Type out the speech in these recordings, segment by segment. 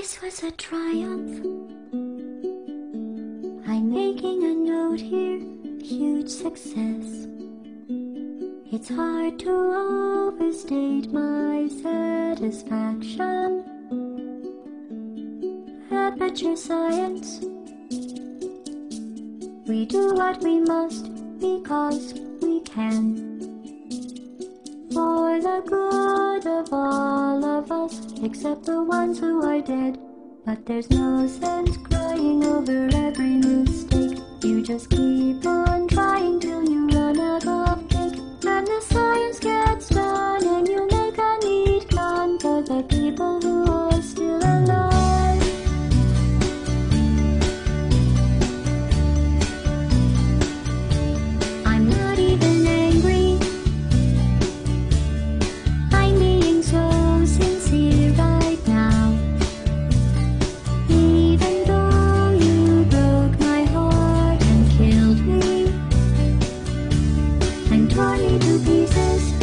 This was a triumph. I'm making a note here, huge success. It's hard to overstate my satisfaction. Aperture science. We do what we must because we can. For the good of all of us, except the ones who are dead. But there's no sense crying over every mistake. You just keep on trying till you run out of cake. And the science gets done and you make a neat gun for the people who are still alive. I'm not even angry. I'm being so sincere right now. Even though you broke my heart and killed me and tore me to pieces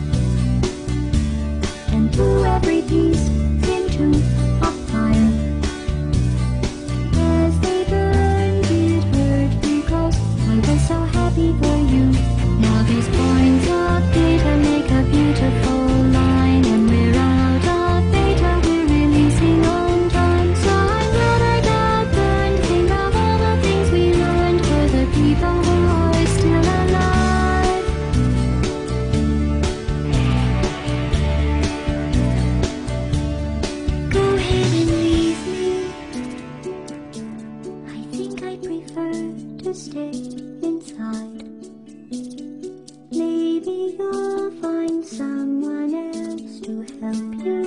and threw every piece into a fire. As they burned, it hurt because I was so happy for you. Now these points of data make a beautiful line, and we're out of data, we're releasing on time. So I'm glad I got burned. Think of all the things we learned for the people who are still alive. Go ahead and leave me. I think I prefer to stay inside. Maybe you'll find someone else to help you.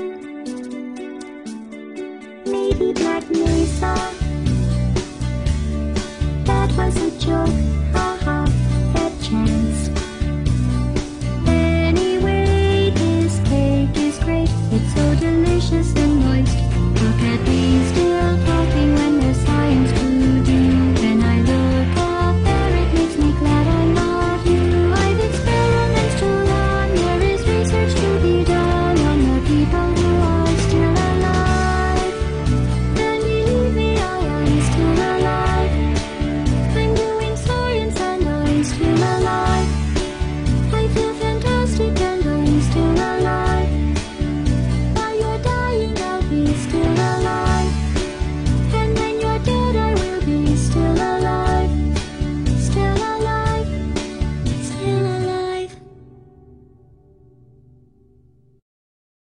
Maybe Black Mesa. That was a joke.